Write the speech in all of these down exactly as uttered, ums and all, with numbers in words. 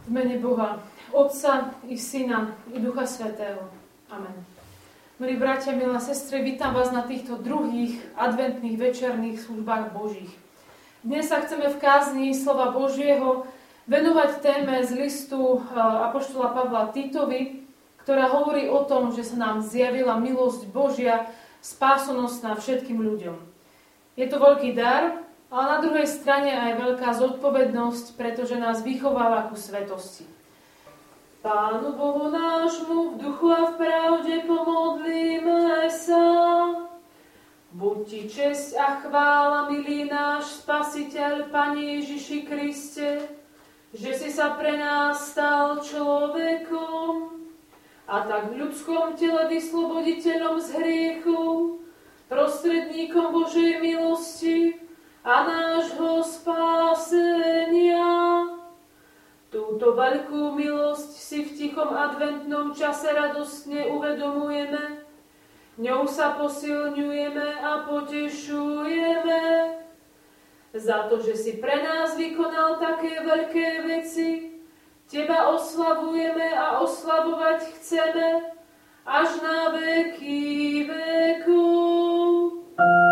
V mene Boha, Otca i Syna i Ducha Svätého. Amen. Milí bratia, milé sestry, vítam vás na týchto druhých adventných večerných službách Božích. Dnes sa chceme v kázni slova Božieho venovať téme z listu apoštola Pavla Titovi, ktorá hovorí o tom, že sa nám zjavila milosť Božia, spásonosná všetkým ľuďom. Je to veľký dar, ale na druhej strane aj veľká zodpovednosť, pretože nás vychováva ku svetosti. Pánu Bohu nášmu v duchu a v pravde pomodlíme sa. Buď ti česť a chvála, milý náš Spasiteľ, Pane Ježiši Kriste, že si sa pre nás stal človekom a tak v ľudskom tele vysloboditeľom z hriechu, prostredníkom Božej milosti a nášho spásenia. Túto veľkú milosť si v tichom adventnom čase radostne uvedomujeme, ňou sa posilňujeme a potešujeme. Za to, že si pre nás vykonal také veľké veci, Teba oslavujeme a oslavovať chceme až na veky vekov.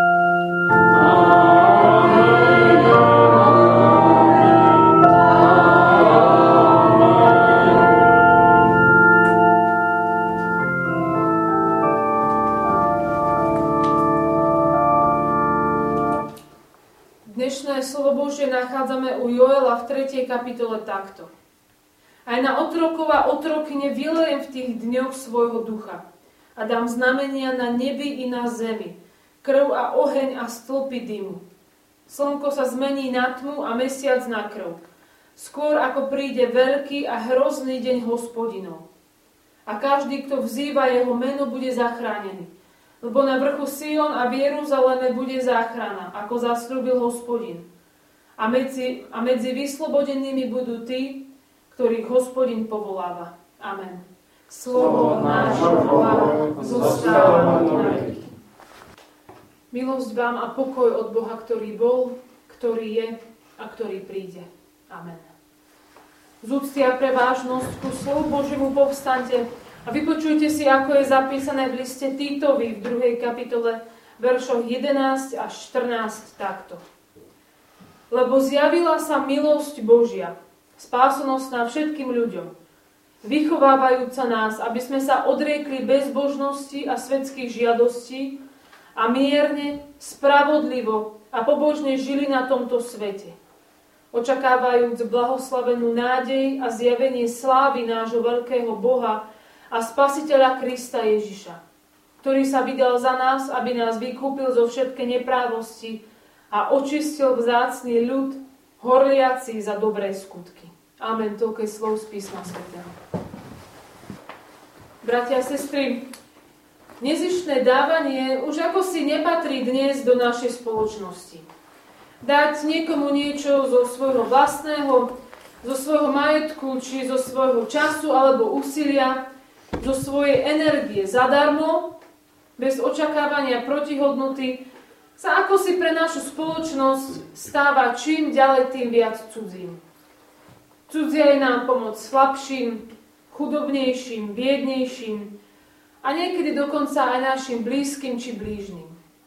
Dnešné slovo Božie nachádzame u Joela v tretej kapitole takto. Aj na otrokov a otrokyne vylejem v tých dňoch svojho ducha a dám znamenia na nebi i na zemi, krv a oheň a stĺpy dymu. Slnko sa zmení na tmu a mesiac na krv, skôr ako príde veľký a hrozný deň Hospodinov. A každý, kto vzýva jeho meno, bude zachránený. Lebo na vrchu Sion a v Jeruzaleme bude záchrana, ako zasľúbil Hospodin. A medzi, a medzi vyslobodenými budú tí, ktorých Hospodin povoláva. Amen. Slovo nášho Boha zostáva na veky. Milosť vám a pokoj od Boha, ktorý bol, ktorý je a ktorý príde. Amen. Z úcty a pre vážnosť ku slovu Božiemu povstaňte a vypočujte si, ako je zapísané v liste Títovi v druhej kapitole, veršoch jedenásť až štrnásť takto. Lebo zjavila sa milosť Božia, spásonosná všetkým ľuďom, vychovávajúca nás, aby sme sa odriekli bezbožnosti a svetských žiadostí a mierne, spravodlivo a pobožne žili na tomto svete, očakávajúc blahoslavenú nádej a zjavenie slávy nášho veľkého Boha a Spasiteľa Krista Ježiša, ktorý sa vydal za nás, aby nás vykúpil zo všetkej neprávosti a očistil vzácny ľud, horliaci za dobré skutky. Amen. Toľko je slov z písma svätého. Bratia a sestry, nezištné dávanie už ako si nepatrí dnes do našej spoločnosti. Dať niekomu niečo zo svojho vlastného, zo svojho majetku, či zo svojho času alebo úsilia, zo svojej energie zadarmo, bez očakávania protihodnoty, sa ako si pre našu spoločnosť stáva čím ďalej tým viac cudzím. Cudzia je nám pomoc slabším, chudobnejším, biednejším a niekedy dokonca aj našim blízkym či blížnym.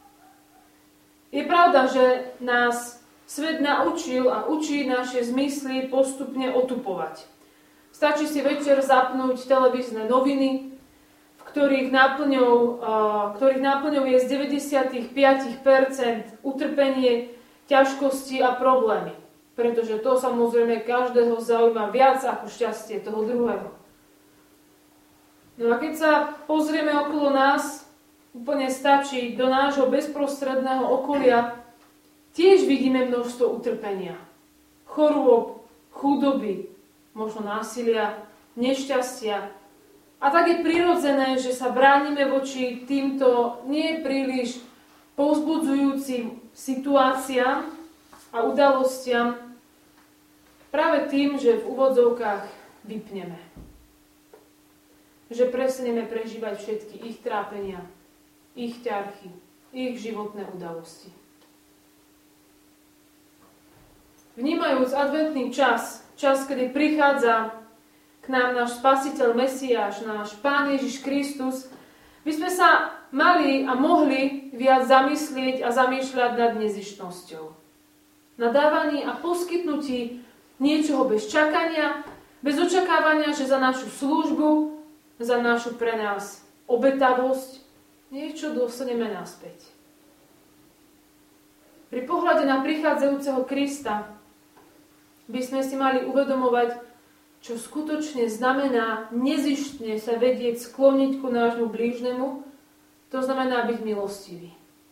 Je pravda, že nás svet naučil a učí naše zmysly postupne otupovať. Stačí si večer zapnúť televízne noviny, v ktorých náplňou, ktorých náplňou je z deväťdesiatpäť percent utrpenie, ťažkosti a problémy. Pretože to samozrejme každého zaujíma viac ako šťastie toho druhého. No a keď sa pozrieme okolo nás, úplne stačí do nášho bezprostredného okolia, tiež vidíme množstvo utrpenia, chorôb, chudoby, možno násilia, nešťastia. A tak je prirodzené, že sa bránime voči týmto nie príliš povzbudzujúcim situáciám a udalostiam práve tým, že v úvodzovkách vypneme. Že prestaneme prežívať všetky ich trápenia, ich ťarchy, ich životné udalosti. Vnímajúc adventný čas, čas, kedy prichádza k nám náš Spasiteľ Mesiáš, náš Pán Ježiš Kristus, by sme sa mali a mohli viac zamyslieť a zamýšľať nad nezištnosťou. Na dávaní a poskytnutí niečoho bez čakania, bez očakávania, že za našu službu, za našu pre nás obetavosť niečo dostaneme naspäť. Pri pohľade na prichádzajúceho Krista by sme si mali uvedomovať, čo skutočne znamená nezištne sa vedieť skloniť ku nášmu blížnemu, to znamená byť milostivý.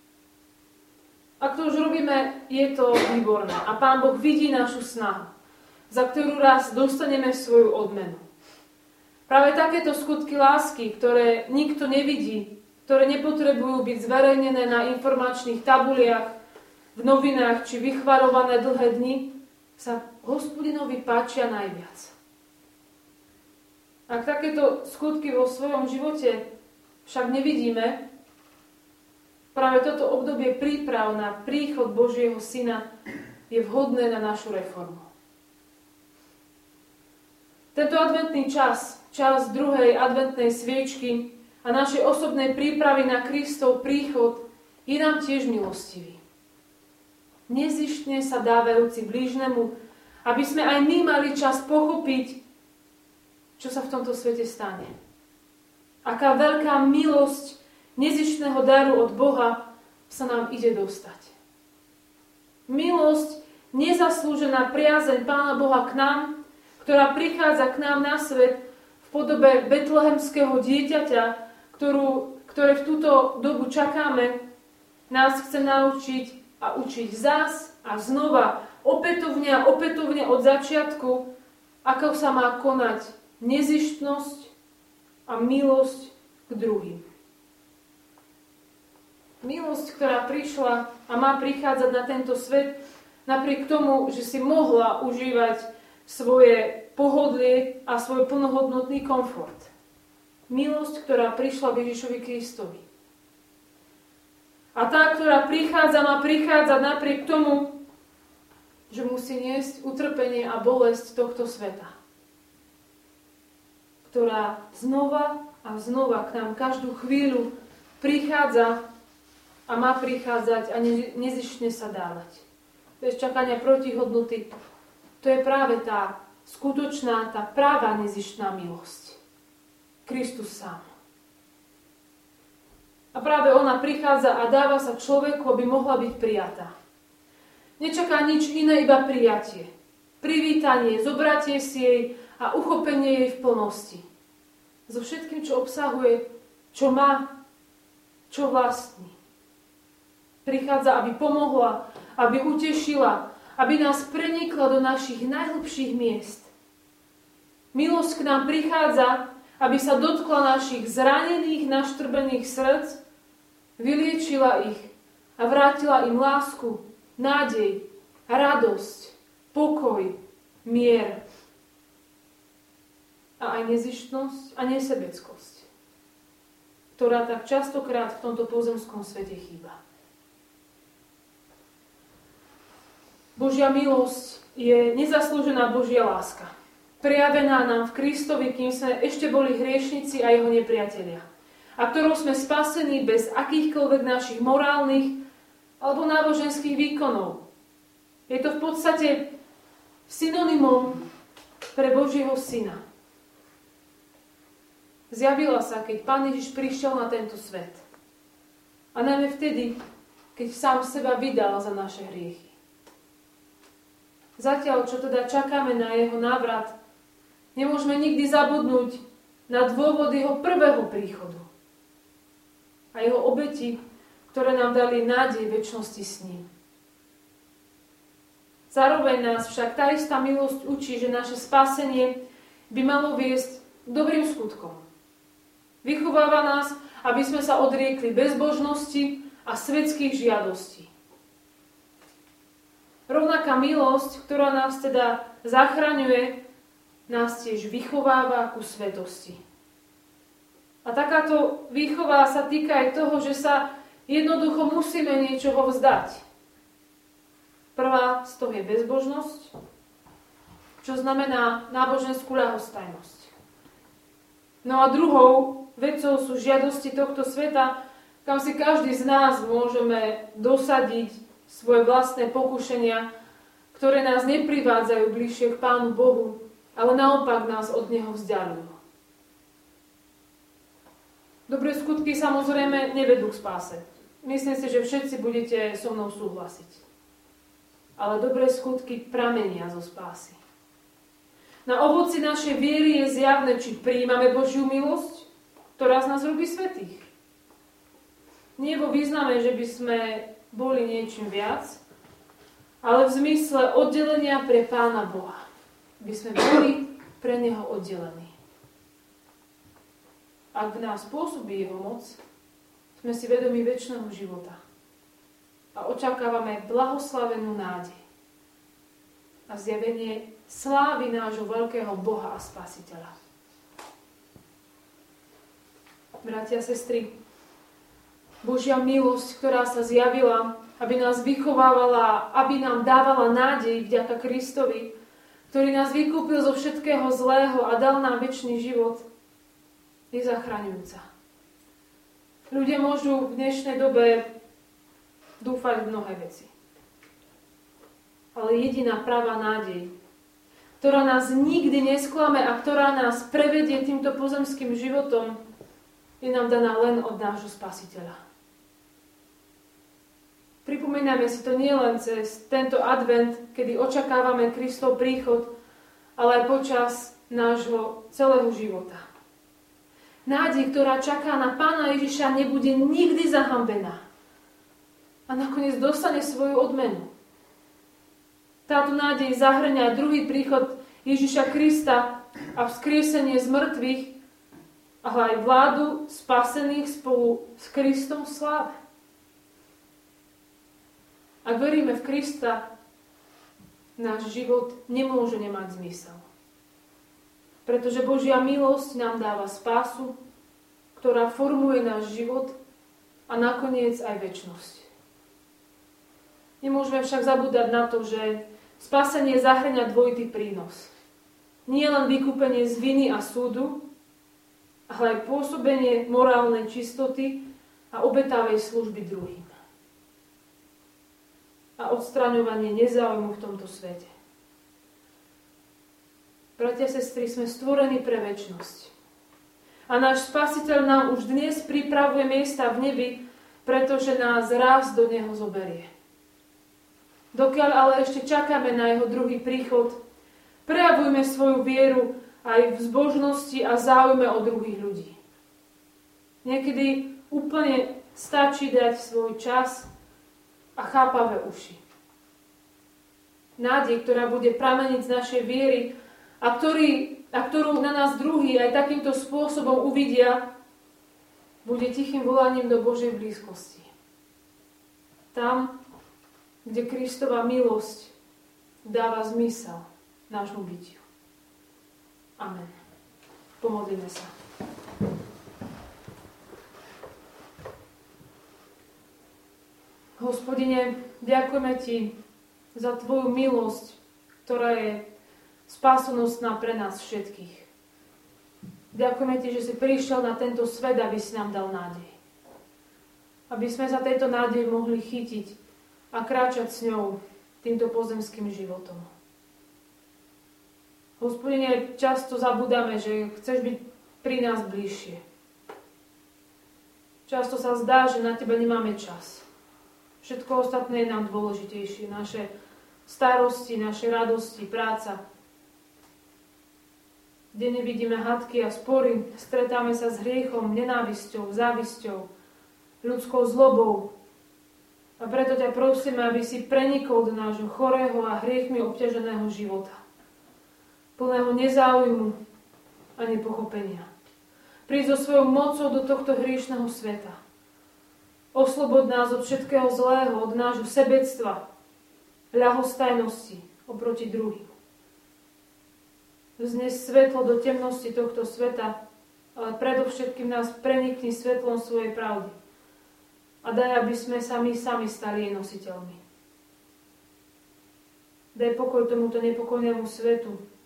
Ak to už robíme, je to výborné. A Pán Boh vidí našu snahu, za ktorú raz dostaneme svoju odmenu. Práve takéto skutky lásky, ktoré nikto nevidí, ktoré nepotrebujú byť zverejnené na informačných tabuliach, v novinách či vychvarované dlhé dni, sa Hospodinovi páčia najviac. Ak takéto skutky vo svojom živote však nevidíme, práve toto obdobie príprav na príchod Božieho Syna je vhodné na našu reformu. Tento adventný čas, čas druhej adventnej sviečky a našej osobnej prípravy na Kristov príchod je nám tiež milostivý. Nezištne sa dávajúci blížnemu, aby sme aj my mali čas pochopiť, čo sa v tomto svete stane. Aká veľká milosť nezištného daru od Boha sa nám ide dostať. Milosť, nezaslúžená priazeň Pána Boha k nám, ktorá prichádza k nám na svet v podobe betlehemského dieťaťa, ktorú, ktoré v túto dobu čakáme, nás chce naučiť a učiť zás a znova, opätovne a opätovne od začiatku, ako sa má konať nezištnosť a milosť k druhým. Milosť, ktorá prišla a má prichádzať na tento svet, napriek tomu, že si mohla užívať svoje pohodlie a svoj plnohodnotný komfort. Milosť, ktorá prišla v Ježišovi Kristovi. A tá, ktorá prichádza, má prichádzať napriek tomu, že musí niesť utrpenie a bolesť tohto sveta, ktorá znova a znova k nám každú chvíľu prichádza a má prichádzať a nezištne sa dávať. Bez čakania protihodnoty. To je práve tá skutočná, tá práva nezištná milosť. Kristus sám. A práve ona prichádza a dáva sa človeku, aby mohla byť prijatá. Nečaká nič iné, iba prijatie. Privítanie, zobratie si jej a uchopenie jej v plnosti. So všetkým, čo obsahuje, čo má, čo vlastní. Prichádza, aby pomohla, aby utešila, aby nás prenikla do našich najhlbších miest. Milosť k nám prichádza, aby sa dotkla našich zranených, naštrbených srdc, vyliečila ich a vrátila im lásku, nádej, radosť, pokoj, mier a aj nezištnosť a nesebeckosť, ktorá tak častokrát v tomto pozemskom svete chýba. Božia milosť je nezaslúžená Božia láska, prejavená nám v Kristovi, kým sme ešte boli hriešnici a jeho nepriatelia, a ktorou sme spasení bez akýchkoľvek našich morálnych alebo náboženských výkonov. Je to v podstate synonymom pre Božieho Syna. Zjavila sa, keď Pán Ježiš prišiel na tento svet. A najmä vtedy, keď sám seba vydal za naše hriechy. Zatiaľ, čo teda čakáme na jeho návrat, nemôžeme nikdy zabudnúť na dôvod jeho prvého príchodu a jeho obeti, ktoré nám dali nádej večnosti s ním. Zároveň nás však tá istá milosť učí, že naše spasenie by malo viesť k dobrým skutkom. Vychováva nás, aby sme sa odriekli bezbožnosti a svetských žiadostí. Rovnaká milosť, ktorá nás teda zachraňuje, nás tiež vychováva ku svetosti. A takáto výchova sa týka aj toho, že sa jednoducho musíme niečoho vzdať. Prvá z toho je bezbožnosť, čo znamená náboženskú ľahostajnosť. No a druhou vecou sú žiadosti tohto sveta, kam si každý z nás môžeme dosadiť svoje vlastné pokušenia, ktoré nás neprivádzajú bližšie k Pánu Bohu, ale naopak nás od Neho vzdialujú. Dobré skutky samozrejme nevedú k spáse. Myslím si, že všetci budete so mnou súhlasiť. Ale dobré skutky pramenia zo spásy. Na ovoci našej viery je zjavné, či prijímame Božiu milosť, ktorá z nás robí svätých. Nie vo význame, že by sme boli niečím viac, ale v zmysle oddelenia pre Pána Boha. By sme boli pre Neho oddelení. Ak v nás pôsobí Jeho moc, sme si vedomí večného života a očakávame blahoslavenú nádej a zjavenie slávy nášho veľkého Boha a Spasiteľa. Bratia a sestry, Božia milosť, ktorá sa zjavila, aby nás vychovávala, aby nám dávala nádej vďaka Kristovi, ktorý nás vykúpil zo všetkého zlého a dal nám večný život, je zachraňujúca. Ľudia môžu v dnešnej dobe dúfať v mnohé veci. Ale jediná pravá nádej, ktorá nás nikdy nesklame a ktorá nás prevedie týmto pozemským životom, je nám daná len od nášho Spasiteľa. Pripomíname si to nielen cez tento advent, kedy očakávame Kristov príchod, ale aj počas nášho celého života. Nádej, ktorá čaká na Pána Ježiša, nebude nikdy zahambená. A nakoniec dostane svoju odmenu. Táto nádej zahŕňa druhý príchod Ježiša Krista a vzkriesenie z mŕtvych, ale aj vládu spasených spolu s Kristom v sláve. Ak veríme v Krista, náš život nemôže nemať zmysel. Pretože Božia milosť nám dáva spásu, ktorá formuje náš život a nakoniec aj večnosť. Nemôžeme však zabúdať na to, že spasenie zahŕňa dvojitý prínos. Nie len vykúpenie z viny a súdu, ale aj pôsobenie morálnej čistoty a obetavej služby druhým. A odstraňovanie nezáujmu v tomto svete. Bratia a sestry, sme stvorení pre večnosť. A náš Spasiteľ nám už dnes pripravuje miesta v nebi, pretože nás raz do Neho zoberie. Dokiaľ ale ešte čakáme na Jeho druhý príchod, prejavujme svoju vieru aj v zbožnosti a záujme o druhých ľudí. Niekedy úplne stačí dať svoj čas a chápavé uši. Nádej, ktorá bude prameniť z našej viery a, ktorý, a ktorú na nás druhý aj takýmto spôsobom uvidia, bude tichým volaním do Božej blízkosti. Tam, kde Kristova milosť dáva zmysel nášmu bytiu. Amen. Pomodlíme sa. Hospodine, ďakujeme Ti za Tvoju milosť, ktorá je spásonosná pre nás všetkých. Ďakujeme Ti, že si prišiel na tento svet, aby si nám dal nádej. Aby sme sa tejto nádej mohli chytiť a kráčať s ňou týmto pozemským životom. Hospodine, často zabudáme, že chceš byť pri nás bližšie. Často sa zdá, že na Teba nemáme čas. Všetko ostatné je nám dôležitejšie. Naše starosti, naše radosti, práca. Denne vidíme hadky a spory, stretáme sa s hriechom, nenávisťou, závisťou, ľudskou zlobou. A preto ťa prosíme, aby si prenikol do nášho chorého a hriechmi obťaženého života. Plného nezáujmu a nepochopenia. Príď so svojou mocou do tohto hriešného sveta. Oslobod nás od všetkého zlého, od nášho sebectva, ľahostajnosti oproti druhým. Vznes svetlo do temnosti tohto sveta, ale predovšetkým nás prenikni svetlom svojej pravdy. A daj, aby sme sa my sami stali jej nositeľmi. Daj pokoj tomuto nepokojnému svetu,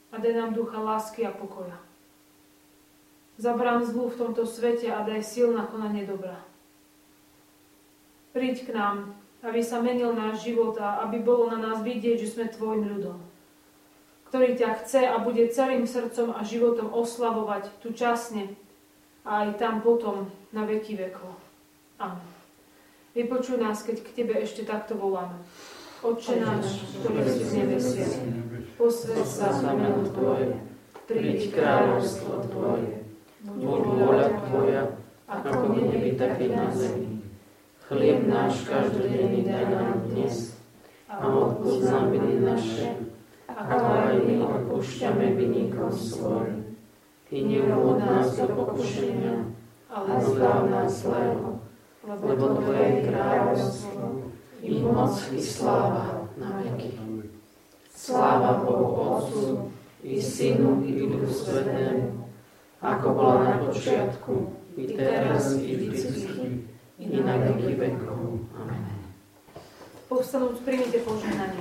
a daj nám ducha lásky a pokoja. Zabrán zlu v tomto svete a daj sil na konanie dobra. Príď k nám, aby sa menil náš život a aby bolo na nás vidieť, že sme tvojim ľudom, ktorý ťa chce a bude celým srdcom a životom oslavovať tu časne a aj tam potom na veky vekov. Amen. Vypočuj nás, keď k tebe ešte takto voláme. Otče náš, ktorý si v nebesiach, posväť sa meno tvoje, príď kráľovstvo tvoje, buď vôľa tvoja, ako v nebi, tak i na zemi. Chlieb náš každodenný daj nám dnes a odpusť nám viny naše, ako aj my odpúšťame vinníkom svojim. I neuvod nás do pokušenia, ale zbav nás zlého, lebo tvoje je kráľovstvo, i moc, i sláva na veky. Sláva Bohu Otcu, i Synu, i Duchu Svätému, ako bola na počiatku, i teraz, i vždycky, i na veky vekov. Amen. Povstanúc, príjmite požehnanie.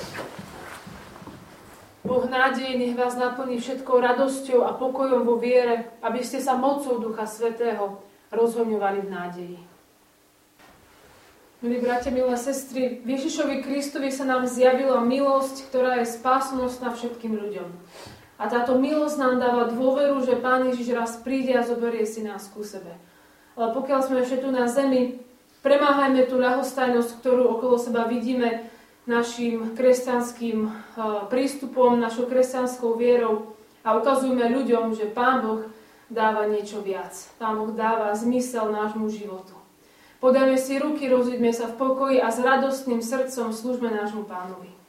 Boh nádeje nech vás naplní všetkou radosťou a pokojom vo viere, aby ste sa mocou Ducha Svätého rozhoňovali v nádeji. Milí bratia, milé sestry, v Ježišovi Kristovi sa nám zjavila milosť, ktorá je spásnostná všetkým ľuďom. A táto milosť nám dáva dôveru, že Pán Ježiš raz príde a zoberie si nás ku sebe. Ale pokiaľ sme ešte tu na zemi, premáhajme tú ľahostajnosť, ktorú okolo seba vidíme našim kresťanským prístupom, našou kresťanskou vierou a ukazujme ľuďom, že Pán Boh dáva niečo viac. Pán Boh dáva zmysel nášmu životu. Podajme si ruky, rozíďme sa v pokoji a s radostným srdcom slúžme nášmu Pánovi.